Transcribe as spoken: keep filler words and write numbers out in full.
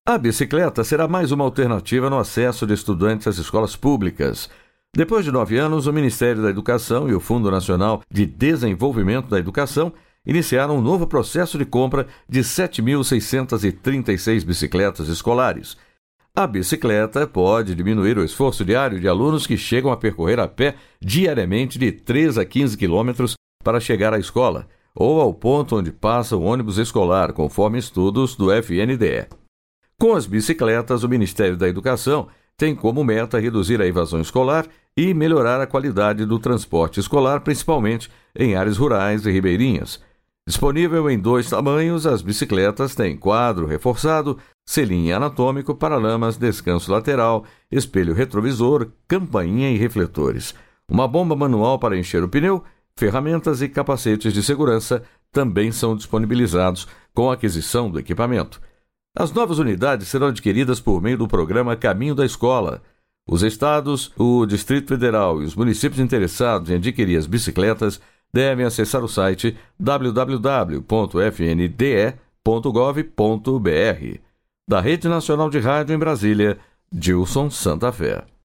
A bicicleta será mais uma alternativa no acesso de estudantes às escolas públicas. Depois de nove anos, o Ministério da Educação e o Fundo Nacional de Desenvolvimento da Educação iniciaram um novo processo de compra de sete mil seiscentas e trinta e seis bicicletas escolares. A bicicleta pode diminuir o esforço diário de alunos que chegam a percorrer a pé diariamente de três a quinze quilômetros para chegar à escola, ou ao ponto onde passa o ônibus escolar, conforme estudos do F N D E. Com as bicicletas, o Ministério da Educação tem como meta reduzir a evasão escolar e melhorar a qualidade do transporte escolar, principalmente em áreas rurais e ribeirinhas. Disponível em dois tamanhos, as bicicletas têm quadro reforçado, selim anatômico, paralamas, descanso lateral, espelho retrovisor, campainha e refletores. Uma bomba manual para encher o pneu, ferramentas e capacetes de segurança também são disponibilizados com a aquisição do equipamento. As novas unidades serão adquiridas por meio do programa Caminho da Escola. Os estados, o Distrito Federal e os municípios interessados em adquirir as bicicletas devem acessar o site w w w ponto f n d e ponto gov ponto b r. Da Rede Nacional de Rádio em Brasília, Dilson Santa Fé.